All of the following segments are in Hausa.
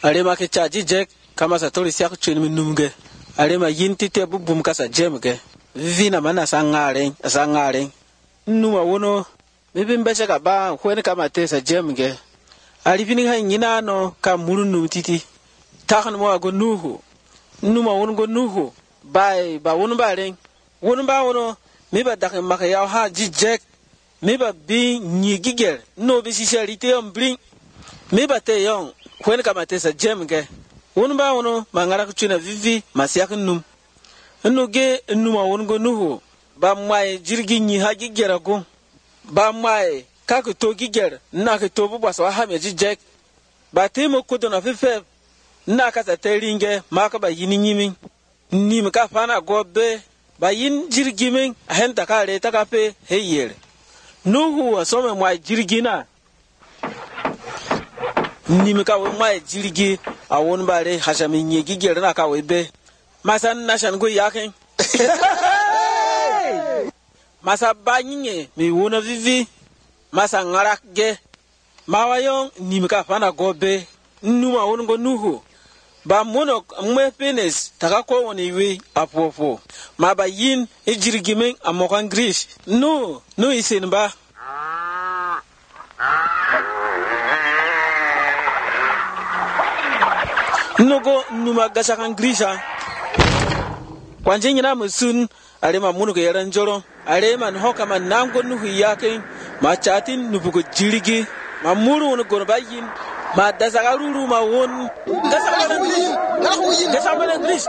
Arema ke chaji jek kama sa tori siak chwen mi numge. Arema yinti te bubum kasa jemge. Vina mana sangaren. Numa wono bibi mbeche ka ba kwen kama te sa jemge. Alifini ha nyina no ka muru num titi. Takan mo ago nuhu. Numa wono go nuhu. Bai ba wono ba ren. Wono ba wono miba dak maka yaw ha jijek. Miba bi nyigigel no bi sisharite on bring. Miba te yon kwen kama te sa jemge. Wono ba wono mangara kuchina vivi masiak num. Nuge numa wono go nuhu. Ba mai jirgi nyi ha gigera go. Ba mai kaka to giger na ka to bu basa ha me jijek. Ba te mo kudo na fefe na ka sa teringe maka ba yini nyimi. Ni mka fana go be ba yin jirgi min hen ta ka re ta ka pe heyer. Nuhu asome mai jirgi na. Ni mka wo mai jirgi a won ba re hashami nyi giger na ka we be. Masa na shan go yaken. Masa banyinye mi wona vivi. Masa ngarak ge. Mawayong ni mka fana go be. Numa won go nuhu. Ba mono mwe penis taka ko woni wi apofo. Ma ba yin ejirgi min amokan grish. No isin ba. Nogo numa gasakan grisha. Kwanje nyina musun arema munu ke yaran joro. Arema nhoka man nango nuhu yake. Ma chatin nubugo jirgi. Ma muru wono gono ba yin. Ma dasagaruru ma won. Gasabalen gris.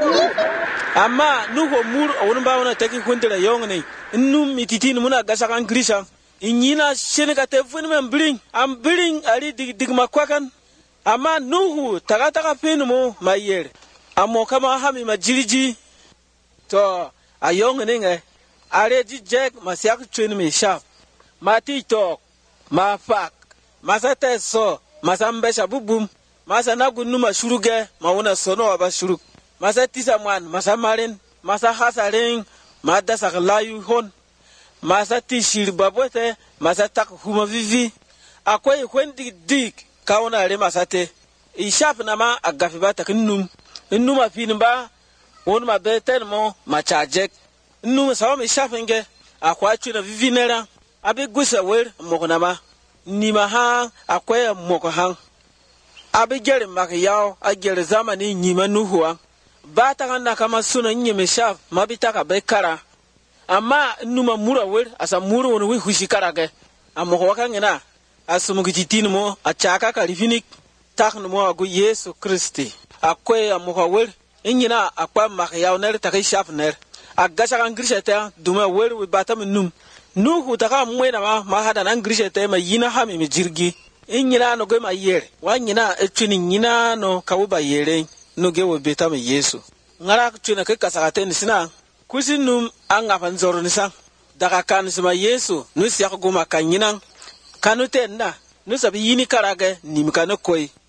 Amma nuhu muru won ba wona taki kundira yongni. Num mititi muna gasakan grisha. Inyina sheneka te fun men bring. Am bring ari digma kwakan. Amma nuhu taka penu mo mayer. Amo kama hami majiriji. To ayong nge are jijek masiak chwen me shaf. Mati to ma fak. Masa teso masa mbesha bubum. Masa nagunu mashuruge mauna sono aba shuruk. Masa tisa mwan masa marin. Masa hasaren mada saklayu hon. Masa tishir babote masa tak huma vivi. Akwe kwendi dik kauna are masate. Ishap nama agafiba takinum. Numa finba won ma beten mo ma chajek. Numa sawa mi shafenge akwa chuna vivi nera. Abe gusa wer mokonama. Nima ha akwe moko hang. Abe gere makiyaw a gere zamani nyima nuhuwa. Bata kanda kama suna nyime shaf mabitaka bekara. Amma numa mura wer asa mura wono wi hushikara amoko wakangena asumugititini mo achaka kalifinik takno mo agu Yesu Kristi. Akwe amoko wer inyina akwa makiyaw ner takai shaf ner. Agasa kan grishete duma wer wi batam num. Nuhu taka mwena ma hada nan grishete ma yina hami mi jirgi. Inyina no go ma yer. Wanyina etwini nyina no kawuba yere no ge wo betam Yesu. Ngara kutuna ke kasakate nisina. Kusinum anga panzoro nisa. Daga kan sima Yesu nusi yakuguma kanyina. Kanute na nusabi yini karage nimkano koi.